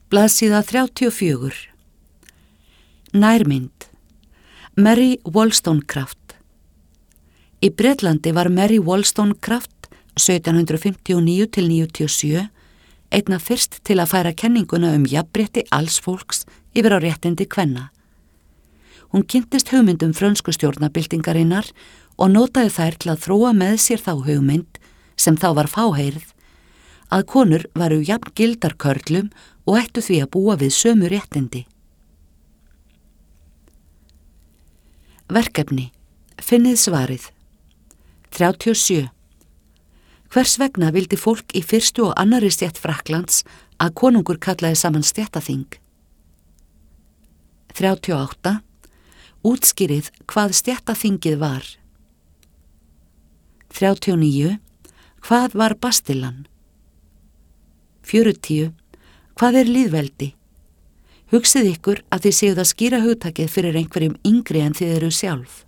Blaðsíða 34. Nærmynd. Mary Wollstonecraft. Í Bretlandi var Mary Wollstonecraft 1759–97 einna fyrst til að færa kenninguna jafnrétti alls fólks yfir á réttindi kvenna. Hún kynntist hugmyndum frönsku stjórnarbyltingarinnar og notaði þær til að þróa með sér þá hugmynd, sem þá var fáheyrð, að konur varu jafn gildar körlum og ættu því að búa við sömu réttindi. Verkefni. Finnið svarið. 37. Hvers vegna vildi fólk í fyrstu og annarri stétt Frakklands að konungur kallaði saman stéttaþing? 38. Útskýrið hvað stéttaþingið var. 39. Hvað var Bastillan? 40. Hvað lýðveldi? Hugsið ykkur að þið séuð að skýra hugtakið fyrir einhverjum yngri en þið eru sjálf.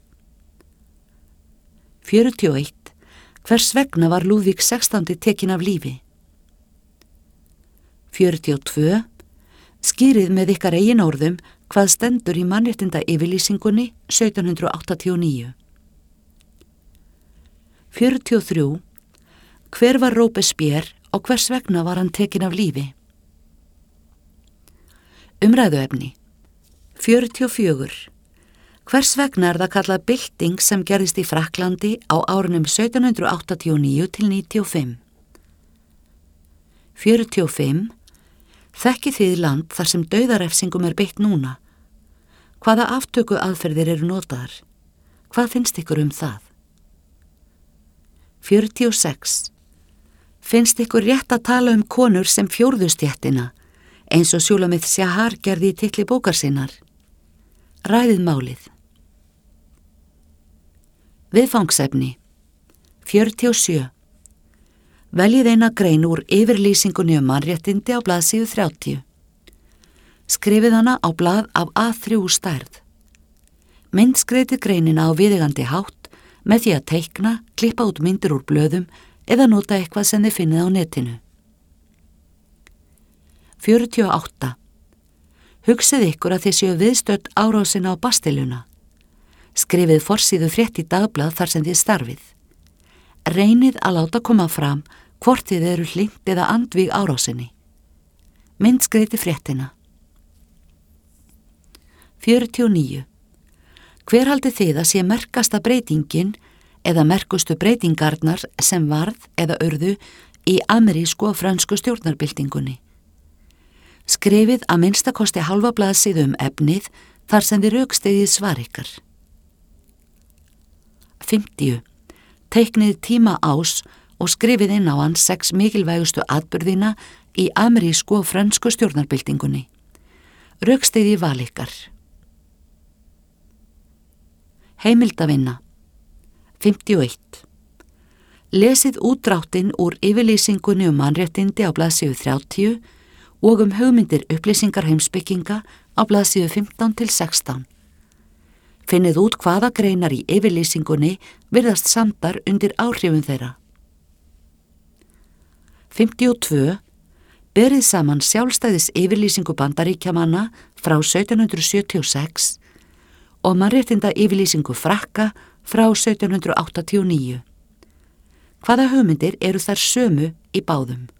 41. Hvers vegna var Lúðvík 16. tekin af lífi? 42. Skýrið með ykkar eigin orðum hvað stendur í mannréttinda yfirlýsingunni 1789. 43. Hver var Robespierre og hvers vegna var hann tekin af lífi? Umræðuefni. 44. Hvers vegna það kallað bylting sem gerðist í Frakklandi á árunum 1789–95? 45. Þekkið þið land þar sem dauðarefsingum beitt núna? Hvaða aftöku aðferðir eru notaðar? Hvað finnst ykkur það? 46. Finnst ykkur rétt að tala konur sem fjórðu stéttina, eins og Shulamith Shahar gerði í titli bókar sinnar? Ræðið málið. Viðfangsefni. 47. Veljið eina grein úr yfirlýsingunni mannréttindi á blaðsíðu 30. Skrifið hana á blað af A3 stærð. Myndskreitið greinina á viðeigandi hátt með því að teikna, klippa út myndir úr blöðum eða nota eitthvað sem þið finnið á netinu. 48. Hugsið ykkur að þið séu viðstödd árásina á Bastilluna. Skrifið forsíðu frétt í dagblað þar sem þið starfið. Reynið að láta koma fram hvort þið eru hlynnt eða andvíg árásinni. Myndskreiti fréttina. 49. Hver haldið þið að sé merkasta breytingin eða merkustu breytingarnar sem varð eða urðu í amerísku og frönsku stjórnarbyltingunni? Skrifið að minnstakosti hálfa blaðsíðu efnið þar sem þið rökstyðið svar ykkar. 50. Teiknið tíma ás og skrifið inn á hann 6 mikilvægustu atburðina í amerísku og frönsku stjórnarbyltingunni. Rökstyðið val ykkar. Heimildavinna. 51. Lesið útdráttinn úr yfirlýsingunni mannréttindi á blaðsíðu 30 og hugmyndir upplýsingar heimspekinga á blaðsíðu 15–16. Finnið út hvaða greinar í yfirlýsingunni virðast samdar undir áhrifum þeirra. 52. Berið saman sjálfstæðis yfirlýsingu Bandaríkjamanna frá 1776 og mannréttinda yfirlýsingu Frakka frá 1789. Hvaða hugmyndir eru þær sömu í báðum?